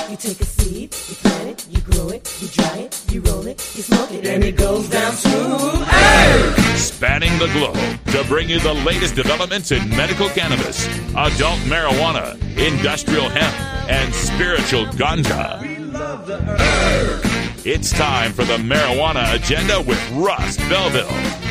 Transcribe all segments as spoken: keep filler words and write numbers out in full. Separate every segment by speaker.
Speaker 1: You take a seed, you plant it, you grow it, you dry it, you roll it, you smoke it, and it goes down smooth. Hey!
Speaker 2: Spanning the globe to bring you the latest developments in medical cannabis, adult marijuana, industrial hemp, and spiritual ganja. It's time for the Marijuana Agenda with Russ Belville.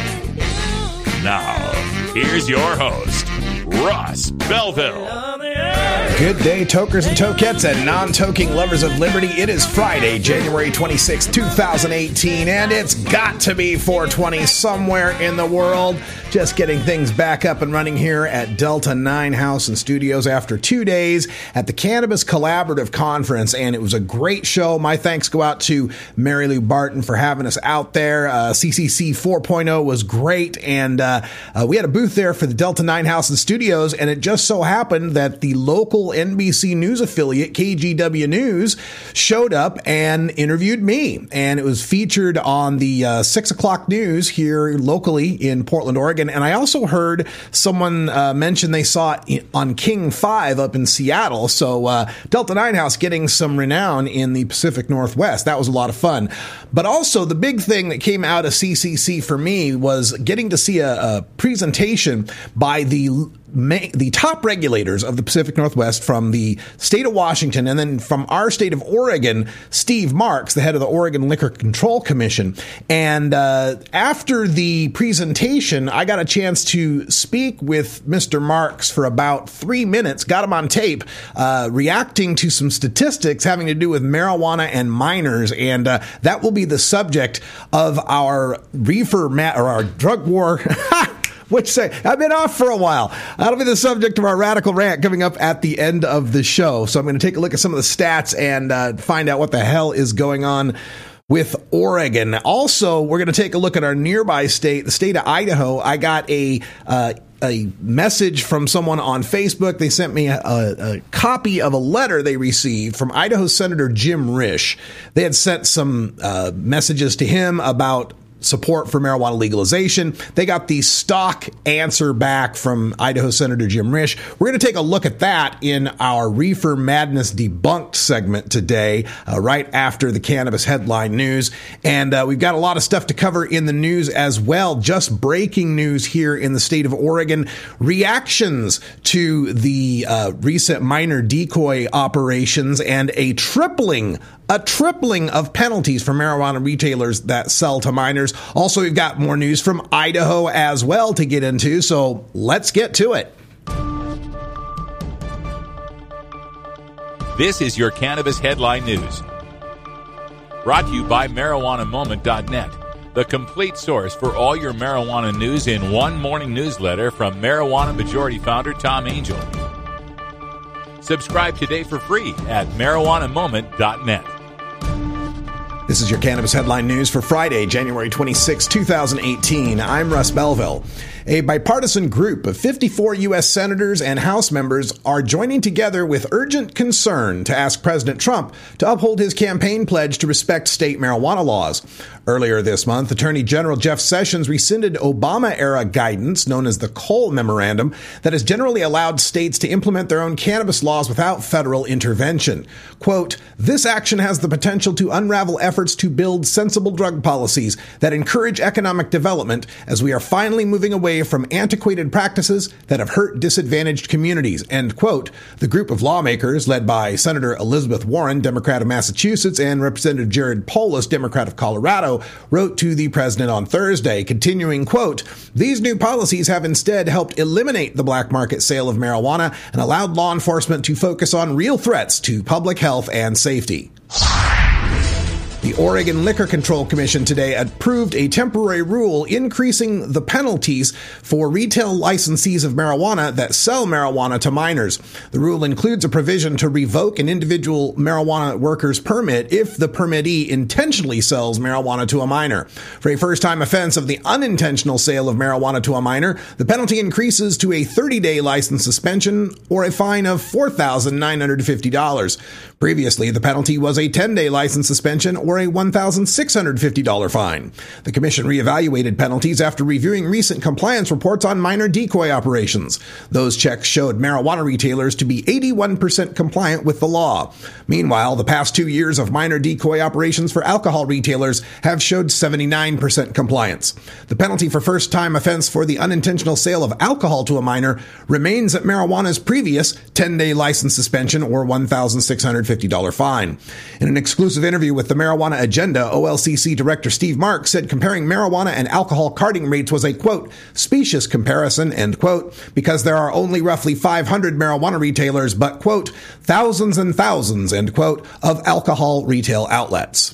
Speaker 2: Now, here's your host, Russ Belville.
Speaker 3: Good day, tokers and tokettes and non-toking lovers of liberty. It is Friday, January twenty-sixth, twenty eighteen, and it's got to be four twenty somewhere in the world. Just getting things back up and running here at Delta nine House and Studios after two days at the Cannabis Collaborative Conference, and it was a great show. My thanks go out to Mary Lou Barton for having us out there. Uh, C C C four point oh was great, and uh, uh, we had a booth there for the Delta nine House and Studios, and it just so happened that the local N B C News affiliate, K G W News, showed up and interviewed me, and it was featured on the uh, six o'clock news here locally in Portland, Oregon. And I also heard someone uh, mention they saw it on King five up in Seattle. So uh, Delta nine House getting some renown in the Pacific Northwest. That was a lot of fun. But also the big thing that came out of C C C for me was getting to see a, a presentation by the the top regulators of the Pacific Northwest from the state of Washington, and then from our state of Oregon, Steve Marks, the head of the Oregon Liquor Control Commission. And uh, after the presentation, I got a chance to speak with Mister Marks for about three minutes, got him on tape, uh, reacting to some statistics having to do with marijuana and minors. And uh, that will be the subject of our reefer ma- or our drug war. Which say, I've been off for a while. That'll be the subject of our radical rant coming up at the end of the show. So I'm going to take a look at some of the stats and uh, find out what the hell is going on with Oregon. Also, we're going to take a look at our nearby state, the state of Idaho. I got a uh, a message from someone on Facebook. They sent me a, a copy of a letter they received from Idaho Senator Jim Risch. They had sent some uh, messages to him about support for marijuana legalization. They got the stock answer back from Idaho Senator Jim Risch. We're going to take a look at that in our Reefer Madness Debunked segment today, uh, right after the cannabis headline news. And uh, we've got a lot of stuff to cover in the news as well. Just breaking news here in the state of Oregon. Reactions to the uh, recent minor decoy operations and a tripling A tripling of penalties for marijuana retailers that sell to minors. Also, we've got more news from Idaho as well to get into, so let's get to it.
Speaker 2: This is your Cannabis Headline News. Brought to you by marijuana moment dot net, the complete source for all your marijuana news in one morning newsletter from Marijuana Majority Founder Tom Angel. Subscribe today for free at marijuana moment dot net.
Speaker 3: This is your Cannabis Headline News for Friday, January twenty-sixth, twenty eighteen. I'm Russ Belville. A bipartisan group of fifty-four U S senators and House members are joining together with urgent concern to ask President Trump to uphold his campaign pledge to respect state marijuana laws. Earlier this month, Attorney General Jeff Sessions rescinded Obama-era guidance known as the Cole Memorandum that has generally allowed states to implement their own cannabis laws without federal intervention. Quote, "This action has the potential to unravel efforts to build sensible drug policies that encourage economic development as we are finally moving away from antiquated practices that have hurt disadvantaged communities," end quote. The group of lawmakers, led by Senator Elizabeth Warren, Democrat of Massachusetts, and Representative Jared Polis, Democrat of Colorado, wrote to the president on Thursday, continuing, quote, "These new policies have instead helped eliminate the black market sale of marijuana and allowed law enforcement to focus on real threats to public health and safety." The Oregon Liquor Control Commission today approved a temporary rule increasing the penalties for retail licensees of marijuana that sell marijuana to minors. The rule includes a provision to revoke an individual marijuana worker's permit if the permittee intentionally sells marijuana to a minor. For a first-time offense of the unintentional sale of marijuana to a minor, the penalty increases to a thirty-day license suspension or a fine of four thousand nine hundred fifty dollars. Previously, the penalty was a ten-day license suspension or or a one thousand six hundred fifty dollars fine. The commission reevaluated penalties after reviewing recent compliance reports on minor decoy operations. Those checks showed marijuana retailers to be eighty-one percent compliant with the law. Meanwhile, the past two years of minor decoy operations for alcohol retailers have showed seventy-nine percent compliance. The penalty for first-time offense for the unintentional sale of alcohol to a minor remains at marijuana's previous ten-day license suspension or one thousand six hundred fifty dollars fine. In an exclusive interview with the Marijuana Agenda, O L C C Director Steve Marks said comparing marijuana and alcohol carding rates was a, quote, specious comparison, end quote, because there are only roughly five hundred marijuana retailers, but, quote, thousands and thousands, end quote, of alcohol retail outlets.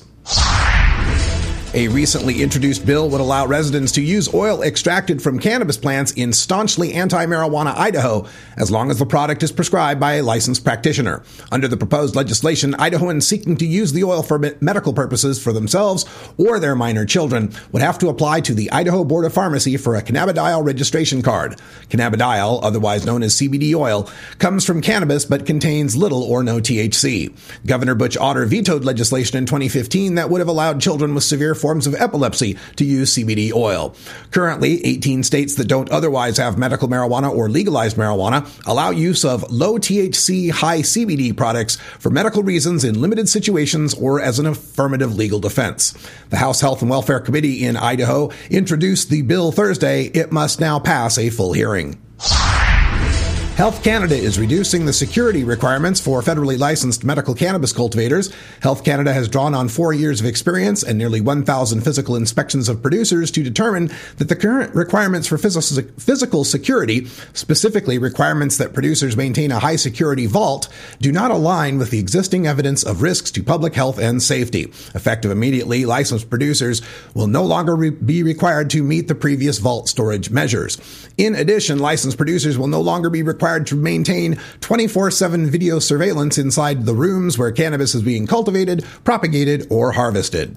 Speaker 3: A recently introduced bill would allow residents to use oil extracted from cannabis plants in staunchly anti-marijuana Idaho, as long as the product is prescribed by a licensed practitioner. Under the proposed legislation, Idahoans seeking to use the oil for medical purposes for themselves or their minor children would have to apply to the Idaho Board of Pharmacy for a cannabidiol registration card. Cannabidiol, otherwise known as C B D oil, comes from cannabis but contains little or no T H C. Governor Butch Otter vetoed legislation in twenty fifteen that would have allowed children with severe forms of epilepsy to use C B D oil. Currently, eighteen states that don't otherwise have medical marijuana or legalized marijuana allow use of low T H C, high C B D products for medical reasons in limited situations or as an affirmative legal defense. The House Health and Welfare Committee in Idaho introduced the bill Thursday. It must now pass a full hearing. Health Canada is reducing the security requirements for federally licensed medical cannabis cultivators. Health Canada has drawn on four years of experience and nearly one thousand physical inspections of producers to determine that the current requirements for physical security, specifically requirements that producers maintain a high security vault, do not align with the existing evidence of risks to public health and safety. Effective immediately, licensed producers will no longer re- be required to meet the previous vault storage measures. In addition, licensed producers will no longer be required to maintain twenty-four seven video surveillance inside the rooms where cannabis is being cultivated, propagated, or harvested.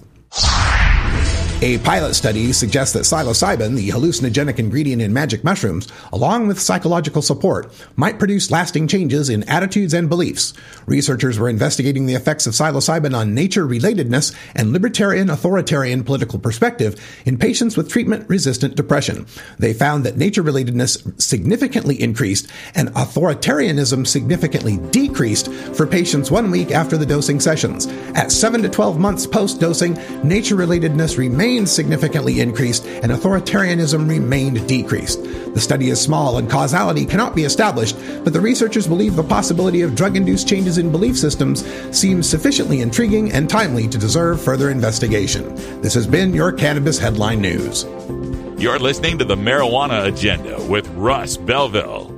Speaker 3: A pilot study suggests that psilocybin, the hallucinogenic ingredient in magic mushrooms, along with psychological support, might produce lasting changes in attitudes and beliefs. Researchers were investigating the effects of psilocybin on nature-relatedness and libertarian-authoritarian political perspective in patients with treatment-resistant depression. They found that nature-relatedness significantly increased and authoritarianism significantly decreased for patients one week after the dosing sessions. At seven to twelve months post-dosing, nature-relatedness remained significantly increased and authoritarianism remained decreased. The study is small and causality cannot be established, but the researchers believe the possibility of drug-induced changes in belief systems seems sufficiently intriguing and timely to deserve further investigation. This has been your Cannabis Headline News.
Speaker 2: You're listening to the Marijuana Agenda with Russ Belville.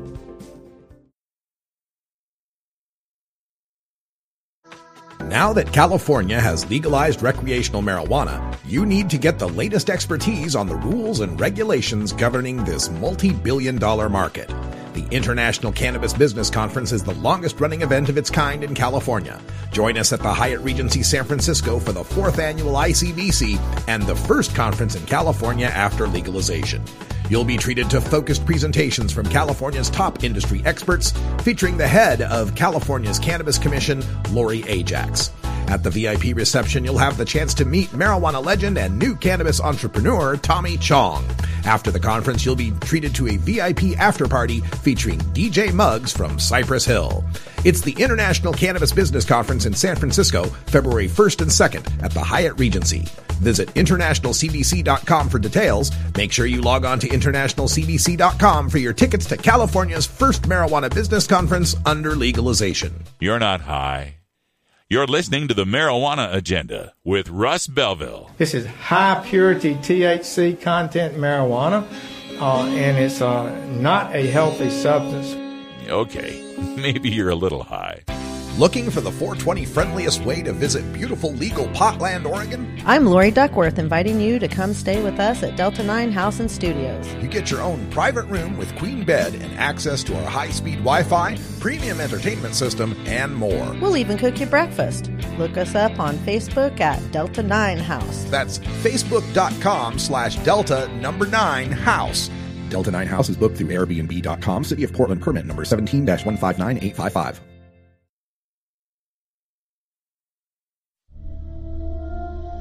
Speaker 3: Now that California has legalized recreational marijuana, you need to get the latest expertise on the rules and regulations governing this multi-billion dollar market. The International Cannabis Business Conference is the longest-running event of its kind in California. Join us at the Hyatt Regency San Francisco for the fourth annual I C B C and the first conference in California after legalization. You'll be treated to focused presentations from California's top industry experts, featuring the head of California's Cannabis Commission, Lori Ajax. At the V I P reception, you'll have the chance to meet marijuana legend and new cannabis entrepreneur, Tommy Chong. After the conference, you'll be treated to a V I P after-party featuring D J Muggs from Cypress Hill. It's the International Cannabis Business Conference in San Francisco, February first and second at the Hyatt Regency. Visit international c b c dot com for details. Make sure you log on to international c b c dot com for your tickets to California's first marijuana business conference under legalization.
Speaker 2: You're not high. You're listening to the Marijuana Agenda with Russ Belville.
Speaker 4: This is high-purity T H C content marijuana, uh, and it's uh, not a healthy substance.
Speaker 2: Okay, maybe you're a little high.
Speaker 3: Looking for the four twenty friendliest way to visit beautiful legal Potland, Oregon?
Speaker 5: I'm Lori Duckworth, inviting you to come stay with us at Delta nine House and Studios.
Speaker 3: You get your own private room with queen bed and access to our high-speed Wi-Fi, premium entertainment system, and more.
Speaker 5: We'll even cook you breakfast. Look us up on Facebook at Delta nine House.
Speaker 3: That's facebook.com slash Delta number nine House. Delta nine House is booked through Airbnb dot com. City of Portland permit number seventeen dash one five nine eight five five.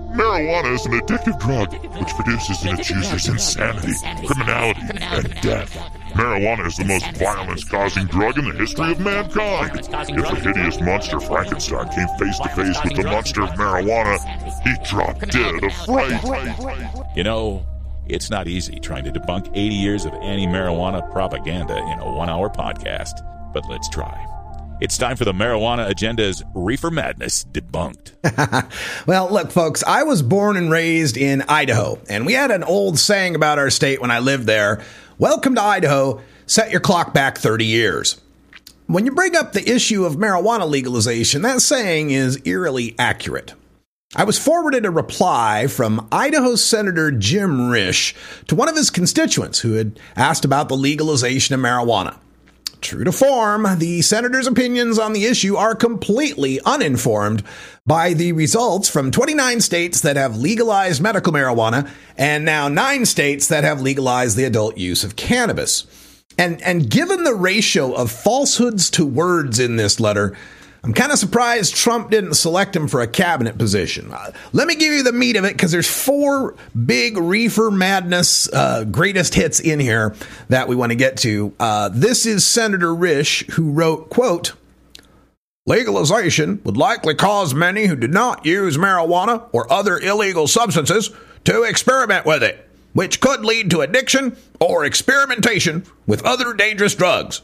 Speaker 6: Marijuana is an addictive drug which produces in its users insanity, criminality, and death. Marijuana is the most violence-causing drug in the history of mankind. If the hideous monster Frankenstein came face-to-face with the monster of marijuana, he'd drop dead of fright.
Speaker 2: You know, it's not easy trying to debunk eighty years of anti-marijuana propaganda in a one-hour podcast, but let's try. It's time for the Marijuana Agenda's Reefer Madness Debunked.
Speaker 3: Well, look, folks, I was born and raised in Idaho, and we had an old saying about our state when I lived there. Welcome to Idaho. Set your clock back thirty years. When you bring up the issue of marijuana legalization, that saying is eerily accurate. I was forwarded a reply from Idaho Senator Jim Risch to one of his constituents who had asked about the legalization of marijuana. True to form, the senator's opinions on the issue are completely uninformed by the results from twenty-nine states that have legalized medical marijuana and now nine states that have legalized the adult use of cannabis. And, and given the ratio of falsehoods to words in this letter, I'm kind of surprised Trump didn't select him for a cabinet position. Uh, let me give you the meat of it, because there's four big reefer madness uh, greatest hits in here that we want to get to. Uh, this is Senator Risch, who wrote, quote, legalization would likely cause many who do not use marijuana or other illegal substances to experiment with it, which could lead to addiction or experimentation with other dangerous drugs.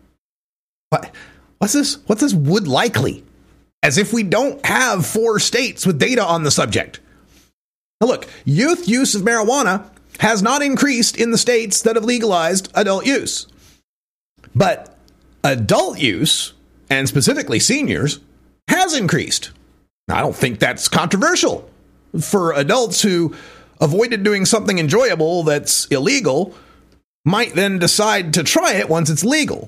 Speaker 3: What? What's this? What's this would likely? As if we don't have four states with data on the subject. Now look, youth use of marijuana has not increased in the states that have legalized adult use. But adult use, and specifically seniors, has increased. Now, I don't think that's controversial. For adults who avoided doing something enjoyable that's illegal, might then decide to try it once it's legal.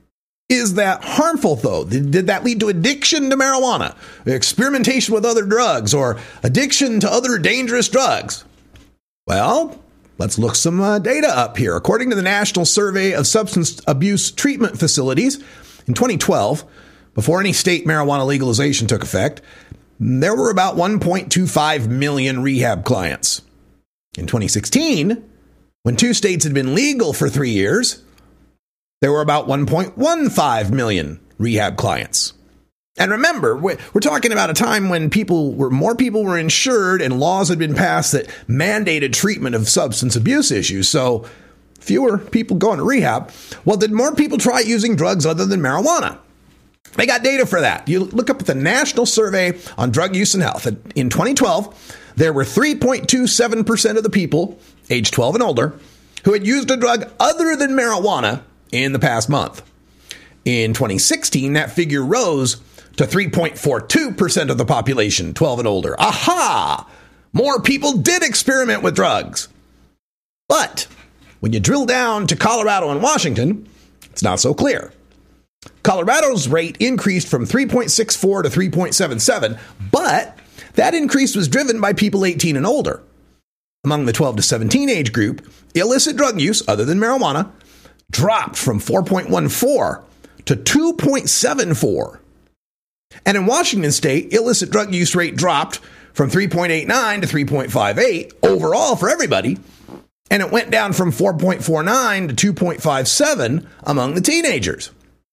Speaker 3: Is that harmful, though? Did, did that lead to addiction to marijuana, experimentation with other drugs, or addiction to other dangerous drugs? Well, let's look some uh, data up here. According to the National Survey of Substance Abuse Treatment Facilities, in twenty twelve, before any state marijuana legalization took effect, there were about one point two five million rehab clients. In twenty sixteen, when two states had been legal for three years, there were about one point one five million rehab clients. And remember, we're talking about a time when people were more people were insured and laws had been passed that mandated treatment of substance abuse issues. So fewer people going to rehab. Well, did more people try using drugs other than marijuana? They got data for that. You look up at the National Survey on Drug Use and Health. In twenty twelve, there were three point two seven percent of the people age twelve and older who had used a drug other than marijuana in the past month. In twenty sixteen, that figure rose to three point four two percent of the population, twelve and older. Aha! More people did experiment with drugs. But when you drill down to Colorado and Washington, it's not so clear. Colorado's rate increased from three point six four to three point seven seven, but that increase was driven by people eighteen and older. Among the twelve to seventeen age group, illicit drug use, other than marijuana, dropped from four point one four to two point seven four. And in Washington state, illicit drug use rate dropped from three point eight nine to three point five eight overall for everybody. And it went down from four point four nine to two point five seven among the teenagers.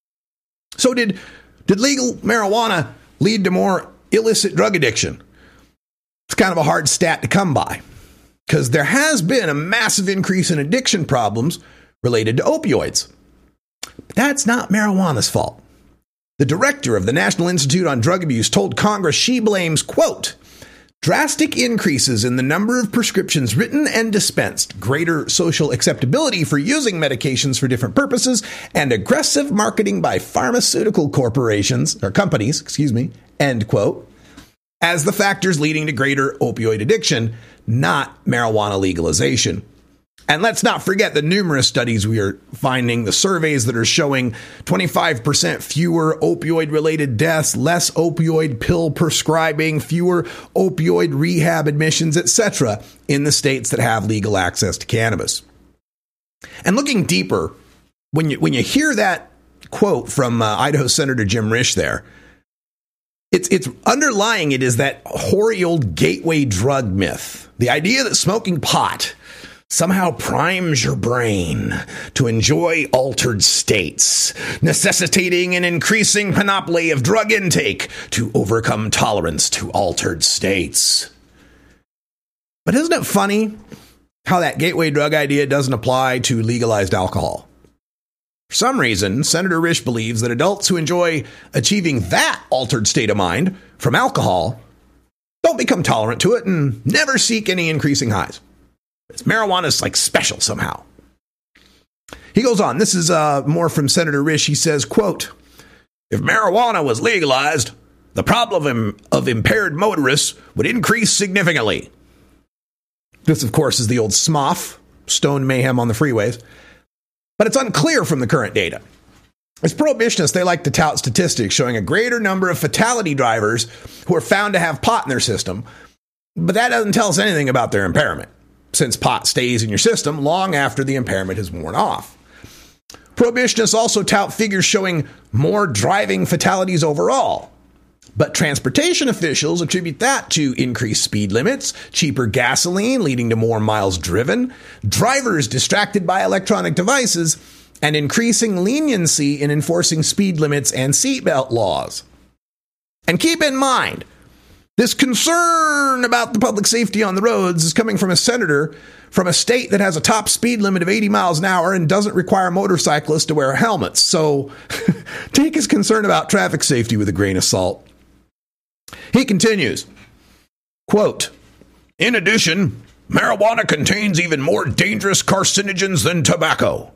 Speaker 3: So did, did legal marijuana lead to more illicit drug addiction? It's kind of a hard stat to come by, because there has been a massive increase in addiction problems related to opioids. But that's not marijuana's fault. The director of the National Institute on Drug Abuse told Congress she blames, quote, drastic increases in the number of prescriptions written and dispensed, greater social acceptability for using medications for different purposes, and aggressive marketing by pharmaceutical corporations, or companies, excuse me, end quote, as the factors leading to greater opioid addiction, not marijuana legalization. And let's not forget the numerous studies we are finding, the surveys that are showing twenty-five percent fewer opioid-related deaths, less opioid pill prescribing, fewer opioid rehab admissions, et cetera in the states that have legal access to cannabis. And looking deeper, when you when you hear that quote from uh, Idaho Senator Jim Risch there, It's, it's underlying it is that hoary old gateway drug myth. The idea that smoking pot somehow primes your brain to enjoy altered states, necessitating an increasing panoply of drug intake to overcome tolerance to altered states. But isn't it funny how that gateway drug idea doesn't apply to legalized alcohol? For some reason, Senator Risch believes that adults who enjoy achieving that altered state of mind from alcohol don't become tolerant to it and never seek any increasing highs. Marijuana is like special somehow. He goes on. This is uh, more from Senator Risch. He says, quote, if marijuana was legalized, the problem of impaired motorists would increase significantly. This, of course, is the old S M O F, stone mayhem on the freeways. But it's unclear from the current data. As prohibitionists, they like to tout statistics showing a greater number of fatality drivers who are found to have pot in their system. But that doesn't tell us anything about their impairment, since pot stays in your system long after the impairment has worn off. Prohibitionists also tout figures showing more driving fatalities overall. But transportation officials attribute that to increased speed limits, cheaper gasoline leading to more miles driven, drivers distracted by electronic devices, and increasing leniency in enforcing speed limits and seatbelt laws. And keep in mind, this concern about the public safety on the roads is coming from a senator from a state that has a top speed limit of eighty miles an hour and doesn't require motorcyclists to wear helmets. So take his concern about traffic safety with a grain of salt. He continues, quote, in addition, marijuana contains even more dangerous carcinogens than tobacco.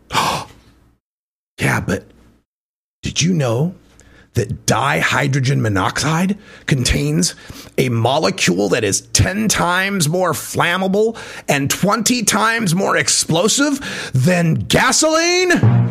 Speaker 3: Yeah, but did you know that dihydrogen monoxide contains a molecule that is ten times more flammable and twenty times more explosive than gasoline?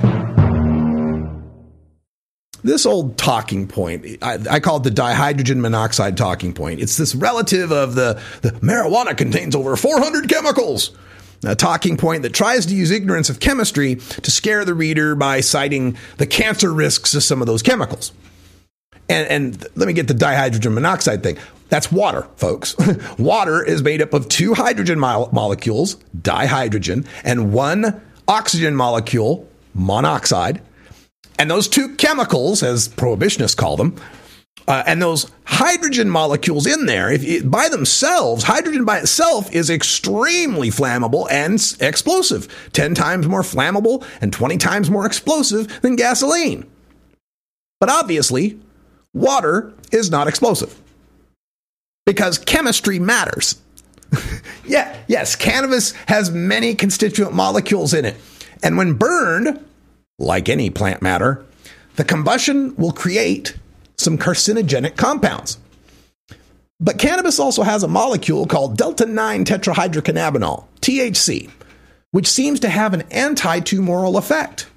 Speaker 3: This old talking point, I, I call it the dihydrogen monoxide talking point. It's this relative of the, the marijuana contains over four hundred chemicals. A talking point that tries to use ignorance of chemistry to scare the reader by citing the cancer risks of some of those chemicals. And, and let me get the dihydrogen monoxide thing. That's water, folks. Water is made up of two hydrogen mo- molecules, dihydrogen, and one oxygen molecule, monoxide. And those two chemicals, as prohibitionists call them, uh, and those hydrogen molecules in there, if it, by themselves, hydrogen by itself is extremely flammable and s- explosive, ten times more flammable and twenty times more explosive than gasoline. But obviously, water is not explosive because chemistry matters. yeah, yes, cannabis has many constituent molecules in it. And when burned, like any plant matter, the combustion will create some carcinogenic compounds. But cannabis also has a molecule called delta nine tetrahydrocannabinol, T H C, which seems to have an anti-tumoral effect.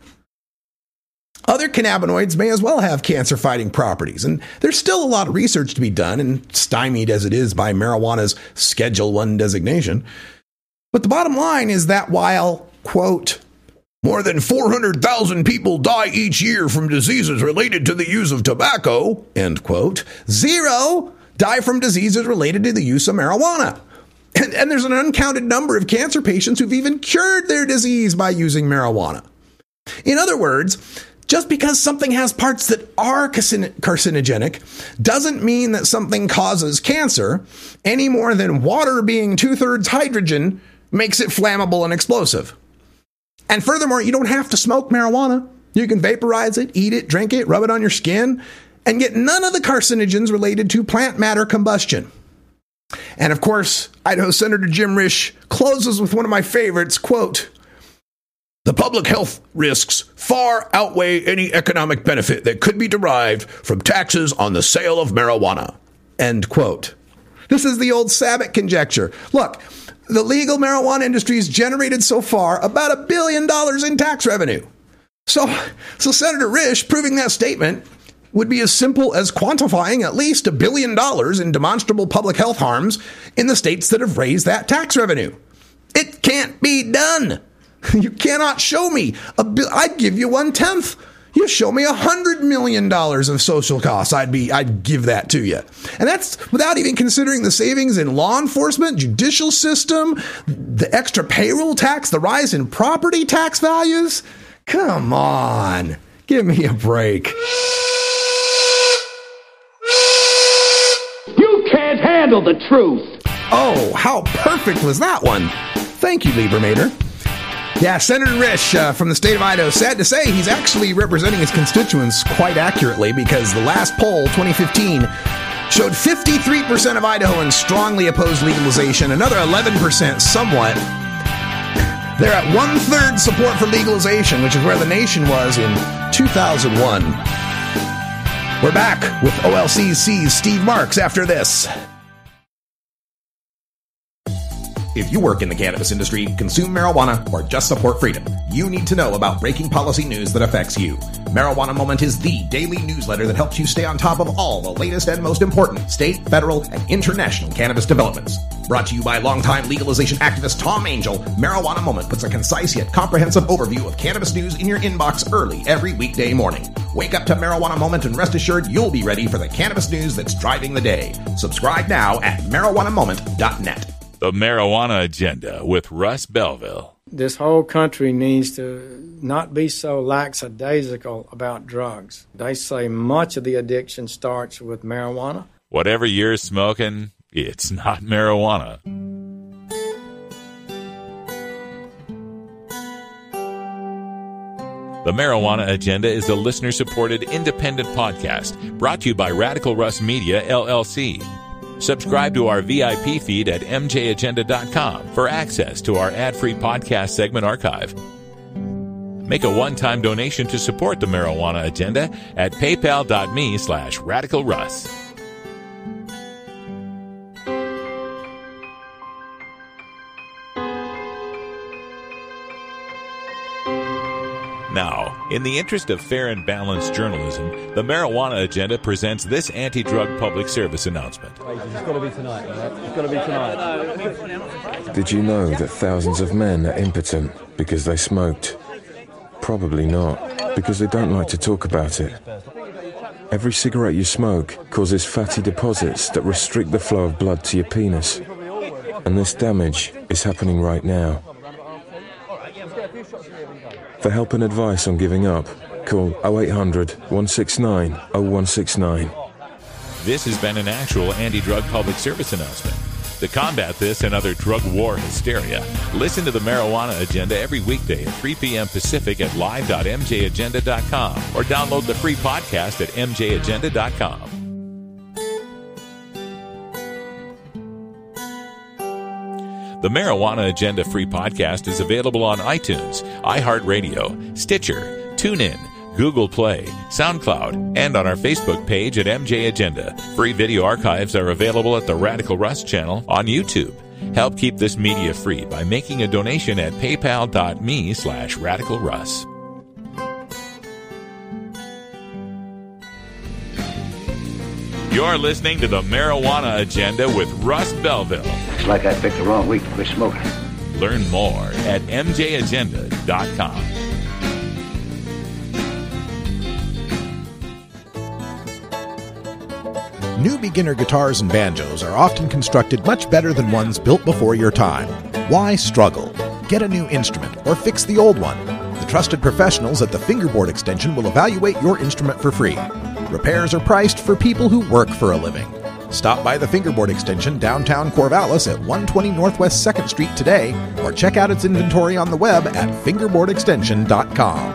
Speaker 3: Other cannabinoids may as well have cancer-fighting properties, and there's still a lot of research to be done, and stymied as it is by marijuana's Schedule one designation. But the bottom line is that while, quote, more than four hundred thousand people die each year from diseases related to the use of tobacco, end quote, zero die from diseases related to the use of marijuana. And, and there's an uncounted number of cancer patients who've even cured their disease by using marijuana. In other words, just because something has parts that are carcinogenic doesn't mean that something causes cancer any more than water being two-thirds hydrogen makes it flammable and explosive. And furthermore, you don't have to smoke marijuana. You can vaporize it, eat it, drink it, rub it on your skin, and get none of the carcinogens related to plant matter combustion. And of course, Idaho Senator Jim Risch closes with one of my favorites, quote, the public health risks far outweigh any economic benefit that could be derived from taxes on the sale of marijuana, end quote. This is the old Sabat conjecture. Look, the legal marijuana industry has generated so far about a billion dollars in tax revenue. So, so Senator Risch proving that statement would be as simple as quantifying at least a billion dollars in demonstrable public health harms in the states that have raised that tax revenue. It can't be done. You cannot show me. A bi- I'd give you one-tenth You show me a hundred million dollars of social costs, I'd be, I'd give that to you. And that's without even considering the savings in law enforcement, judicial system, the extra payroll tax, the rise in property tax values. Come on, give me a break.
Speaker 7: You can't handle the truth.
Speaker 3: Oh, how perfect was that one? Thank you, Liebermater. Yeah, Senator Risch uh, from the state of Idaho, sad to say, he's actually representing his constituents quite accurately, because the last poll, twenty fifteen, showed fifty-three percent of Idahoans strongly opposed legalization, another eleven percent somewhat. They're at one-third support for legalization, which is where the nation was in two thousand one. We're back with O L C C's Steve Marks after this. If you work in the cannabis industry, consume marijuana, or just support freedom, you need to know about breaking policy news that affects you. Marijuana Moment is the daily newsletter that helps you stay on top of all the latest and most important state, federal, and international cannabis developments. Brought to you by longtime legalization activist Tom Angel, Marijuana Moment puts a concise yet comprehensive overview of cannabis news in your inbox early every weekday morning. Wake up to Marijuana Moment and rest assured you'll be ready for the cannabis news that's driving the day. Subscribe now at marijuana moment dot net.
Speaker 2: The Marijuana Agenda with Russ Belville.
Speaker 4: This whole country needs to not be so lackadaisical about drugs. They say much of the addiction starts with marijuana.
Speaker 2: Whatever you're smoking, it's not marijuana. The Marijuana Agenda is a listener-supported independent podcast brought to you by Radical Russ Media, L L C. Subscribe to our V I P feed at m j agenda dot com for access to our ad-free podcast segment archive. Make a one-time donation to support the Marijuana Agenda at paypal.me slash radicalruss. Now, in the interest of fair and balanced journalism, the Marijuana Agenda presents this anti-drug public service announcement.
Speaker 8: It's got to be tonight, right? It's got to be tonight.
Speaker 9: Did you know that thousands of men are impotent because they smoked? Probably not, because they don't like to talk about it. Every cigarette you smoke causes fatty deposits that restrict the flow of blood to your penis. And this damage is happening right now. For help and advice on giving up, call oh eight hundred, one six nine, oh one six nine.
Speaker 2: This has been an actual anti-drug public service announcement. To combat this and other drug war hysteria, listen to the Marijuana Agenda every weekday at three p.m. Pacific at live dot m j agenda dot com or download the free podcast at m j agenda dot com. The Marijuana Agenda free podcast is available on iTunes, iHeartRadio, Stitcher, TuneIn, Google Play, SoundCloud, and on our Facebook page at M J Agenda. Free video archives are available at the Radical Russ channel on YouTube. Help keep this media free by making a donation at paypal.me slash radicalruss. You're listening to the Marijuana Agenda with Russ Belville.
Speaker 10: It's like I picked the wrong week to quit smoking.
Speaker 2: Learn more at m j agenda dot com.
Speaker 3: New beginner guitars and banjos are often constructed much better than ones built before your time. Why struggle? Get a new instrument or fix the old one. The trusted professionals at the Fingerboard Extension will evaluate your instrument for free. Repairs are priced for people who work for a living. Stop by the Fingerboard Extension downtown Corvallis at one twenty Northwest second Street today, or check out its inventory on the web at fingerboard extension dot com.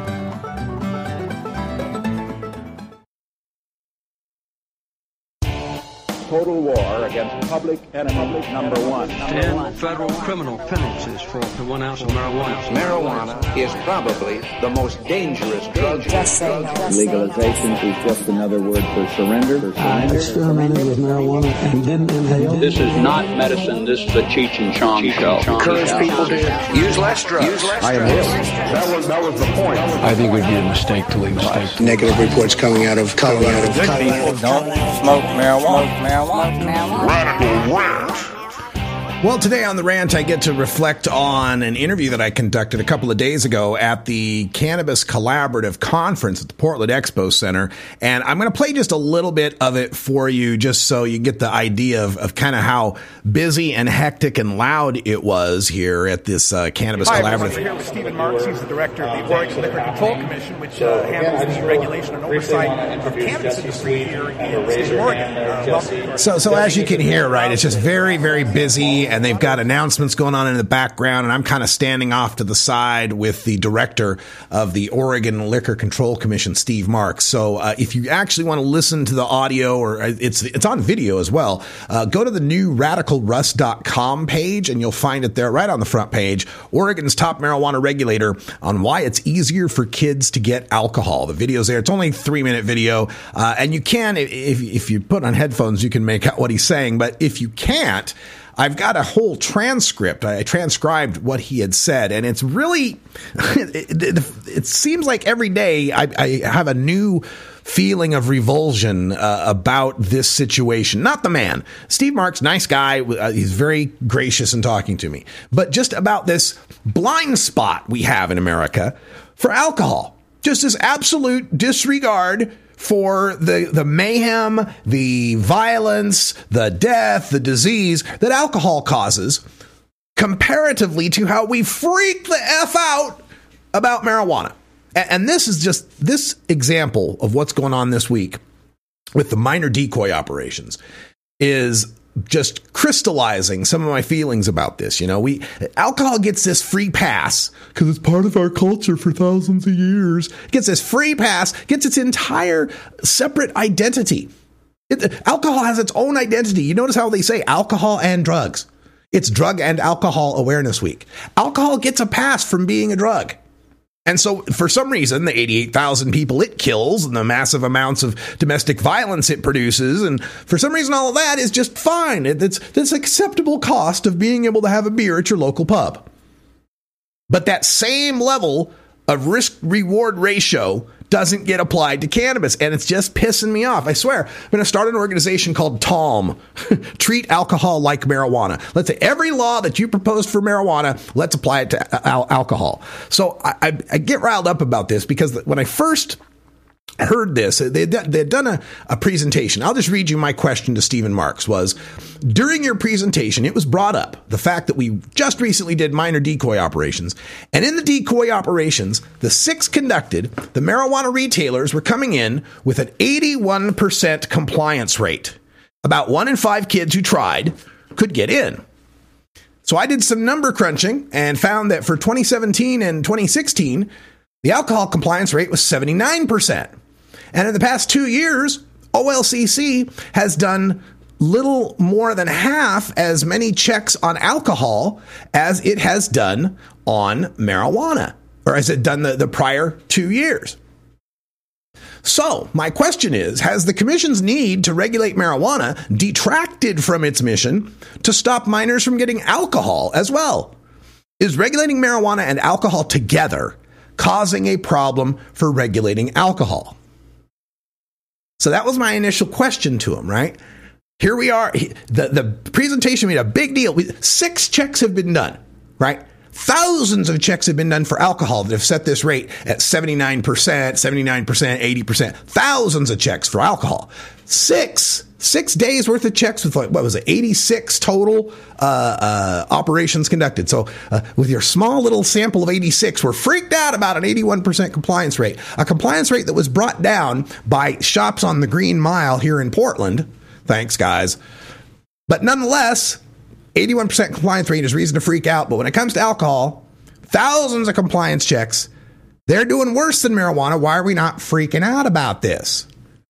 Speaker 11: Total war against public enemy number one.
Speaker 12: Ten federal criminal penalties for up to one ounce of marijuana.
Speaker 13: Marijuana is probably the most dangerous drug.
Speaker 14: Just say no. Legalization is just another word for surrender.
Speaker 15: I experimented with marijuana and didn't inhale.
Speaker 16: This is not medicine. This is a Cheech and Chong show.
Speaker 13: Encourage people to use less drugs. Use less
Speaker 11: I am
Speaker 13: drugs.
Speaker 11: That was, that was the point.
Speaker 15: I think it would be a mistake to legalize.
Speaker 17: Negative reports coming out of Colorado.
Speaker 18: Good people don't smoke marijuana. Marijuana.
Speaker 6: Radical Ranch.
Speaker 3: Well, today on The Rant, I get to reflect on an interview that I conducted a couple of days ago at the Cannabis Collaborative Conference at the Portland Expo Center. And I'm going to play just a little bit of it for you just so you get the idea of, of kind of how busy and hectic and loud it was here at this uh, Cannabis
Speaker 18: Hi,
Speaker 3: Collaborative.
Speaker 18: We're here with Stephen Marks. He's the director of the Oregon Liquor Control Commission, which uh, handles the regulation and oversight of cannabis industry here in the state of Oregon. Uh, welcome.
Speaker 3: So, so as you can hear, right, it's just very, very busy, and they've got announcements going on in the background, and I'm kind of standing off to the side with the director of the Oregon Liquor Control Commission, Steve Marks. So uh, if you actually want to listen to the audio, or it's it's on video as well, uh, go to the new radical rust dot com page, and you'll find it there right on the front page, Oregon's top marijuana regulator on why it's easier for kids to get alcohol. The video's there. It's only a three-minute video, uh, and you can, if, if you put on headphones, you can make out what he's saying, but if you can't, I've got a whole transcript. I transcribed what he had said, and it's really, it, it, it seems like every day I, I have a new feeling of revulsion uh, about this situation. Not the man. Steve Marks, nice guy. Uh, he's very gracious in talking to me. But just about this blind spot we have in America for alcohol. Just this absolute disregard for the, the mayhem, the violence, the death, the disease that alcohol causes, comparatively to how we freak the F out about marijuana. And, and this is just this example of what's going on this week with the minor decoy operations is just crystallizing some of my feelings about this. You know, we alcohol gets this free pass because it's part of our culture for thousands of years. Gets this free pass, gets its entire separate identity. It, alcohol has its own identity. You notice how they say alcohol and drugs. It's Drug and Alcohol Awareness Week. Alcohol gets a pass from being a drug. And so for some reason, the eighty-eight thousand people it kills and the massive amounts of domestic violence it produces, and for some reason, all of that is just fine. It's this acceptable cost of being able to have a beer at your local pub. But that same level of risk-reward ratio doesn't get applied to cannabis, and it's just pissing me off. I swear, I'm going to start an organization called TALM, Treat Alcohol Like Marijuana. Let's say every law that you proposed for marijuana, let's apply it to al- alcohol. So I, I, I get riled up about this because when I first heard this, they had done a, a presentation. I'll just read you my question to Stephen Marks was, during your presentation, it was brought up, the fact that we just recently did minor decoy operations. And in the decoy operations, the six conducted, the marijuana retailers were coming in with an eighty-one percent compliance rate. About one in five kids who tried could get in. So I did some number crunching and found that for twenty seventeen and twenty sixteen, the alcohol compliance rate was seventy-nine percent. And in the past two years, O L C C has done little more than half as many checks on alcohol as it has done on marijuana, or has it done the, the prior two years. So my question is, has the commission's need to regulate marijuana detracted from its mission to stop minors from getting alcohol as well? Is regulating marijuana and alcohol together causing a problem for regulating alcohol? So that was my initial question to him, right? Here we are. The, the presentation made a big deal. Six checks have been done, right? Thousands of checks have been done for alcohol that have set this rate at seventy-nine percent, seventy-nine percent, eighty percent. Thousands of checks for alcohol. Six, six days worth of checks with, like, what was it, eighty-six total uh, uh, operations conducted. So uh, with your small little sample of eighty-six, we're freaked out about an eighty-one percent compliance rate. A compliance rate that was brought down by shops on the Green Mile here in Portland. Thanks, guys. But nonetheless, eighty-one percent compliance rate is reason to freak out. But when it comes to alcohol, thousands of compliance checks, they're doing worse than marijuana. Why are we not freaking out about this?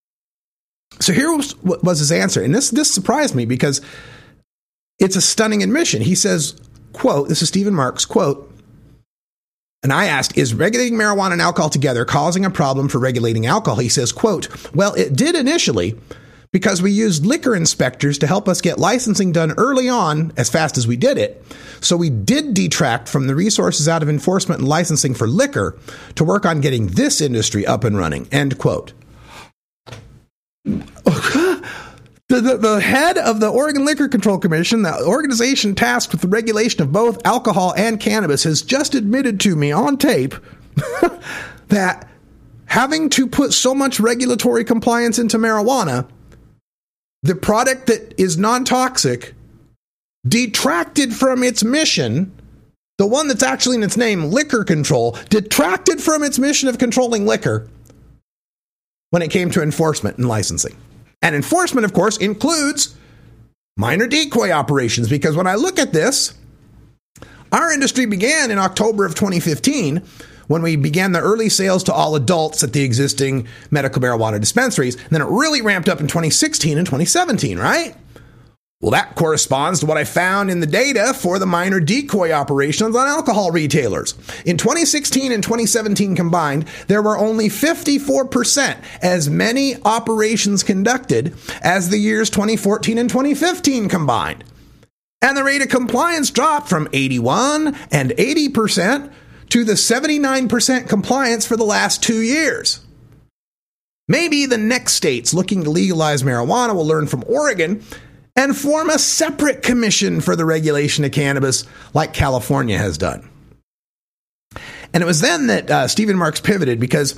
Speaker 3: So here was, was his answer. And this, this surprised me because it's a stunning admission. He says, quote, this is Stephen Marks, quote, and I asked, is regulating marijuana and alcohol together causing a problem for regulating alcohol? He says, quote, well, it did initially, because we used liquor inspectors to help us get licensing done early on as fast as we did it. So we did detract from the resources out of enforcement and licensing for liquor to work on getting this industry up and running, end quote. The, the, the head of the Oregon Liquor Control Commission, the organization tasked with the regulation of both alcohol and cannabis, has just admitted to me on tape that having to put so much regulatory compliance into marijuana, the product that is non-toxic, detracted from its mission, the one that's actually in its name, liquor control, detracted from its mission of controlling liquor when it came to enforcement and licensing. And enforcement, of course, includes minor decoy operations, because when I look at this, our industry began in October of twenty fifteen when we began the early sales to all adults at the existing medical marijuana dispensaries. And then it really ramped up in twenty sixteen and twenty seventeen, right? Well, that corresponds to what I found in the data for the minor decoy operations on alcohol retailers. In twenty sixteen and twenty seventeen combined, there were only fifty-four percent as many operations conducted as the years twenty fourteen and twenty fifteen combined. And the rate of compliance dropped from eighty-one and eighty percent to the seventy-nine percent compliance for the last two years. Maybe the next states looking to legalize marijuana will learn from Oregon and form a separate commission for the regulation of cannabis like California has done. And it was then that uh, Stephen Marks pivoted, because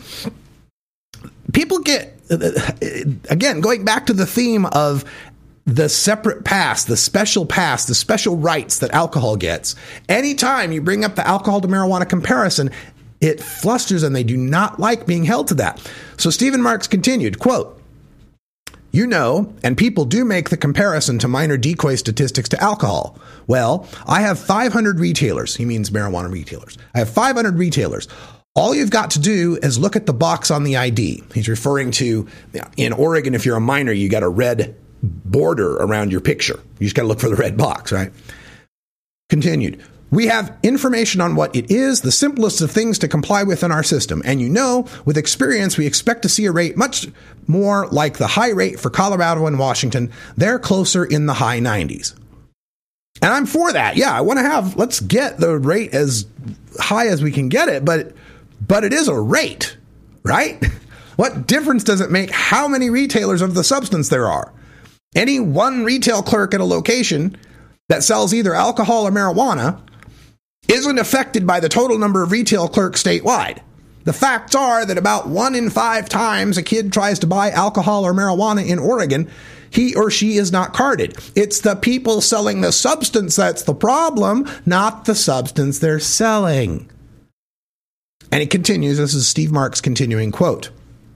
Speaker 3: people get, again, going back to the theme of the separate pass, the special pass, the special rights that alcohol gets. Anytime you bring up the alcohol to marijuana comparison, it flusters and they do not like being held to that. So Stephen Marks continued, quote, "You know, and people do make the comparison to minor decoy statistics to alcohol. Well, I have five hundred retailers." He means marijuana retailers. "I have five hundred retailers. All you've got to do is look at the box on the I D." He's referring to, in Oregon, if you're a minor, you got a red border around your picture. You just got to look for the red box, right? Continued. "We have information on what it is, the simplest of things to comply with in our system. And you know, with experience, we expect to see a rate much more like the high rate for Colorado and Washington. They're closer in the high nineties. And I'm for that. Yeah, I want to have, let's get the rate as high as we can get it, but but it is a rate, right? What difference does it make how many retailers of the substance there are? Any one retail clerk at a location that sells either alcohol or marijuana isn't affected by the total number of retail clerks statewide. The facts are that about one in five times a kid tries to buy alcohol or marijuana in Oregon, he or she is not carded. It's the people selling the substance that's the problem, not the substance they're selling." And he continues, this is Steve Marks' continuing quote.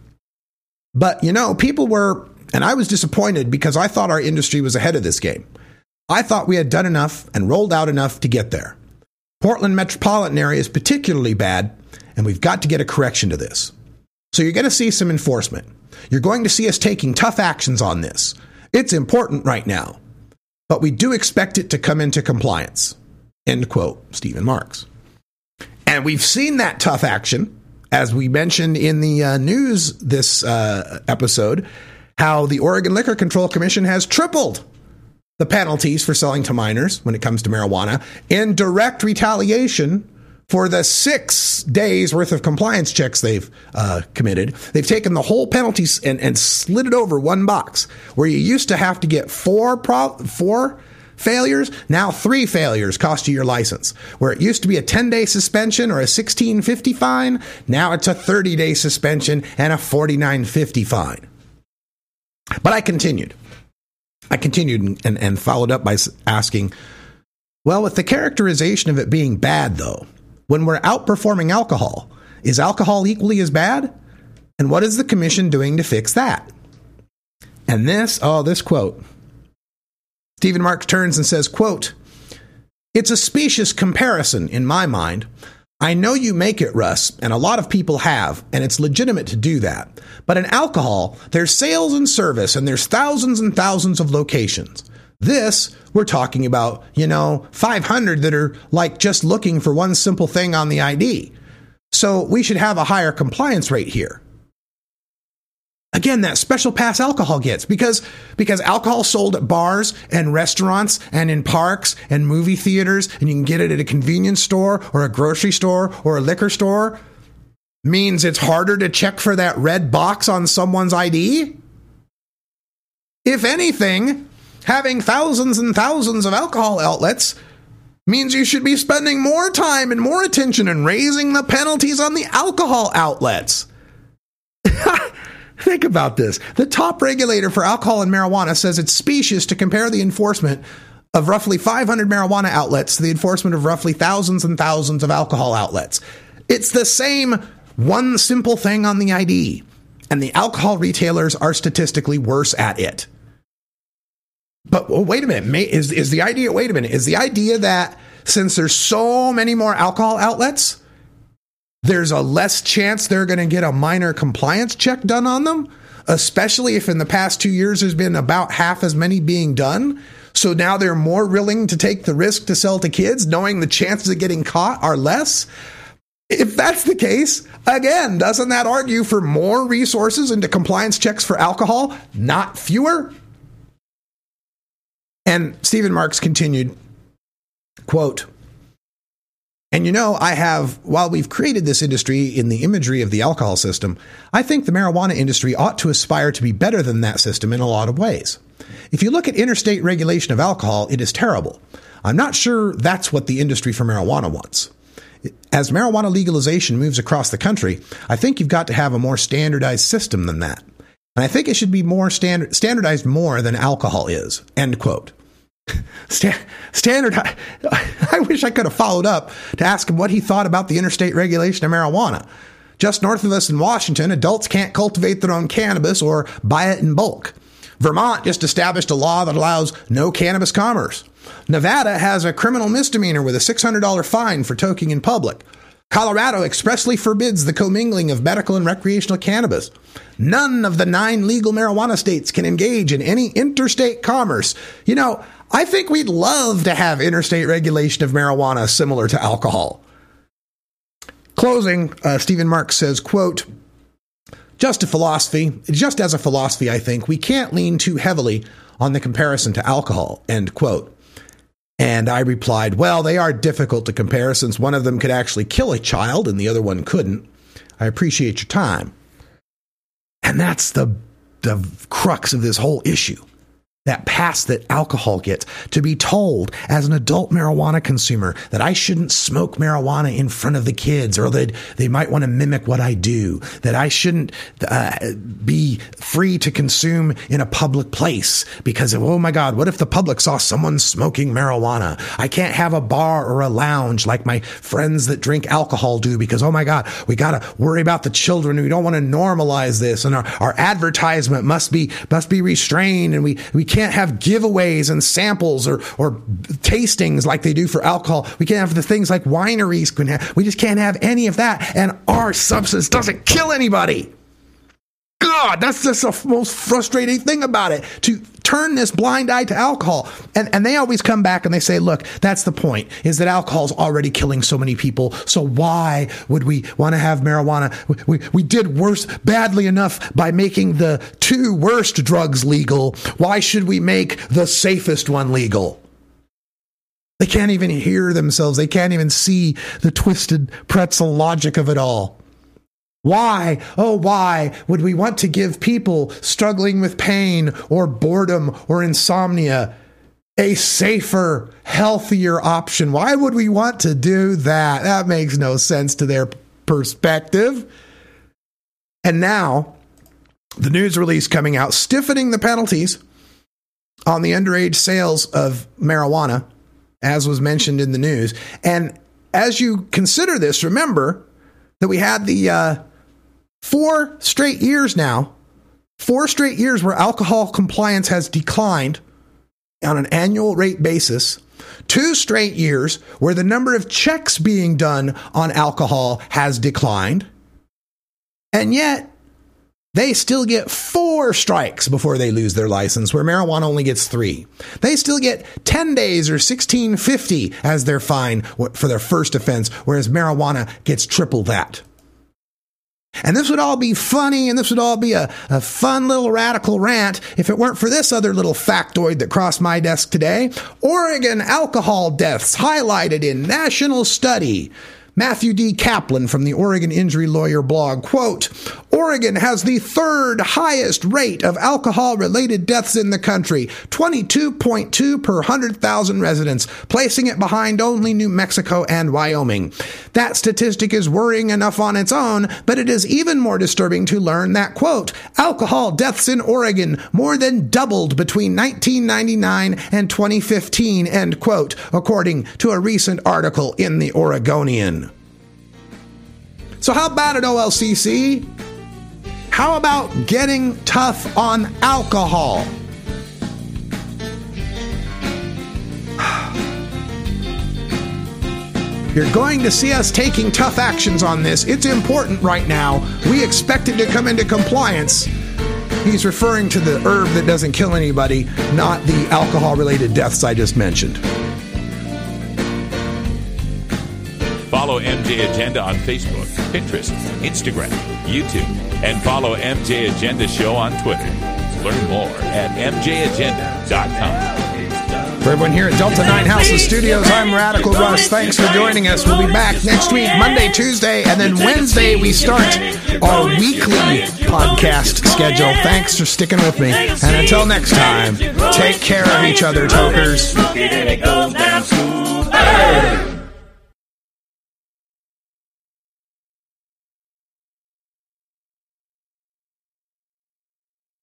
Speaker 3: "But, you know, people were, and I was disappointed because I thought our industry was ahead of this game. I thought we had done enough and rolled out enough to get there. Portland metropolitan area is particularly bad, and we've got to get a correction to this. So you're going to see some enforcement. You're going to see us taking tough actions on this. It's important right now, but we do expect it to come into compliance." End quote, Stephen Marks. And we've seen that tough action, as we mentioned in the uh, news this uh, episode, how the Oregon Liquor Control Commission has tripled the penalties for selling to minors when it comes to marijuana in direct retaliation for the six days worth of compliance checks they've uh, committed. They've taken the whole penalties and, and slid it over one box, where you used to have to get four pro- four failures. Now three failures cost you your license. Where it used to be a ten-day suspension or a sixteen fifty fine, now it's a thirty-day suspension and a forty-nine fifty fine. But I continued. I continued and, and followed up by asking, well, with the characterization of it being bad, though, when we're outperforming alcohol, is alcohol equally as bad? And what is the commission doing to fix that? And this, oh, this quote. Stephen Marks turns and says, quote, "It's a specious comparison in my mind. I know you make it, Russ, and a lot of people have, and it's legitimate to do that. But in alcohol, there's sales and service, and there's thousands and thousands of locations. This, we're talking about, you know, five hundred that are like just looking for one simple thing on the I D. So we should have a higher compliance rate here." Again, that special pass alcohol gets, because because alcohol sold at bars and restaurants and in parks and movie theaters, and you can get it at a convenience store or a grocery store or a liquor store, means it's harder to check for that red box on someone's I D? If anything, having thousands and thousands of alcohol outlets means you should be spending more time and more attention and raising the penalties on the alcohol outlets. Think about this. The top regulator for alcohol and marijuana says it's specious to compare the enforcement of roughly five hundred marijuana outlets to the enforcement of roughly thousands and thousands of alcohol outlets. It's the same one simple thing on the I D, and the alcohol retailers are statistically worse at it. But well, wait a minute. May, is, is the idea, wait a minute, is the idea that since there's so many more alcohol outlets, there's a less chance they're going to get a minor compliance check done on them, especially if in the past two years there's been about half as many being done? So now they're more willing to take the risk to sell to kids, knowing the chances of getting caught are less? If that's the case, again, doesn't that argue for more resources into compliance checks for alcohol, not fewer? And Stephen Marks continued, quote, and you know, I have, while we've created this industry in the imagery of the alcohol system, I think the marijuana industry ought to aspire to be better than that system in a lot of ways. If you look at interstate regulation of alcohol, it is terrible. I'm not sure that's what the industry for marijuana wants. As marijuana legalization moves across the country, I think you've got to have a more standardized system than that. And I think it should be more standard, standardized more than alcohol is, end quote. Sta- standard. I wish I could have followed up to ask him what he thought about the interstate regulation of marijuana. Just north of us in Washington, adults can't cultivate their own cannabis or buy it in bulk. Vermont just established a law that allows no cannabis commerce. Nevada has a criminal misdemeanor with a six hundred dollars fine for toking in public. Colorado expressly forbids the commingling of medical and recreational cannabis. None of the nine legal marijuana states can engage in any interstate commerce. You know, I think we'd love to have interstate regulation of marijuana similar to alcohol. Closing, uh, Stephen Marks says, quote, just a philosophy, just as a philosophy, I think we can't lean too heavily on the comparison to alcohol, end quote. And I replied, well, they are difficult to compare since one of them could actually kill a child and the other one couldn't. I appreciate your time. And that's the, the crux of this whole issue. That pass that alcohol gets, to be told as an adult marijuana consumer that I shouldn't smoke marijuana in front of the kids, or that they might want to mimic what I do, that I shouldn't uh, be free to consume in a public place because of, oh my God, what if the public saw someone smoking marijuana? I can't have a bar or a lounge like my friends that drink alcohol do because, oh my God, we got to worry about the children. We don't want to normalize this, and our, our advertisement must be must be restrained, and we, we can't have giveaways and samples or, or tastings like they do for alcohol. We can't have the things like wineries can have. We just can't have any of that. And our substance doesn't kill anybody. God, that's just the most frustrating thing about it, to turn this blind eye to alcohol. And and they always come back and they say, look, that's the point, is that alcohol's already killing so many people. So why would we want to have marijuana? We, we did worse, badly enough by making the two worst drugs legal. Why should we make the safest one legal? They can't even hear themselves. They can't even see the twisted pretzel logic of it all. Why, oh, why would we want to give people struggling with pain or boredom or insomnia a safer, healthier option? Why would we want to do that? That makes no sense to their perspective. And now, the news release coming out, stiffening the penalties on the underage sales of marijuana, as was mentioned in the news. And as you consider this, remember that we had the uh, four straight years now, four straight years where alcohol compliance has declined on an annual rate basis, two straight years where the number of checks being done on alcohol has declined, and yet they still get four strikes before they lose their license, where marijuana only gets three. They still get ten days or sixteen fifty as their fine for their first offense, whereas marijuana gets triple that. And this would all be funny, and this would all be a, a fun little radical rant if it weren't for this other little factoid that crossed my desk today. Oregon alcohol deaths highlighted in national study. Matthew D. Kaplan from the Oregon Injury Lawyer blog, quote, Oregon has the third highest rate of alcohol-related deaths in the country, twenty-two point two per one hundred thousand residents, placing it behind only New Mexico and Wyoming. That statistic is worrying enough on its own, but it is even more disturbing to learn that, quote, alcohol deaths in Oregon more than doubled between nineteen ninety-nine and twenty fifteen, end quote, according to a recent article in the Oregonian. So how about it, O L C C? How about getting tough on alcohol? You're going to see us taking tough actions on this. It's important right now. We expect it to come into compliance. He's referring to the herb that doesn't kill anybody, not the alcohol-related deaths I just mentioned.
Speaker 2: Follow M J Agenda on Facebook, Pinterest, Instagram, YouTube, and follow M J Agenda Show on Twitter. Learn more at m j agenda dot com.
Speaker 3: For everyone here at Delta nine Houses Studios, I'm Radical Russ. Thanks for joining us. We'll be back next week, Monday, Tuesday, and then Wednesday we start our weekly podcast schedule. Thanks for sticking with me. And until next time, take care of each other, tokers.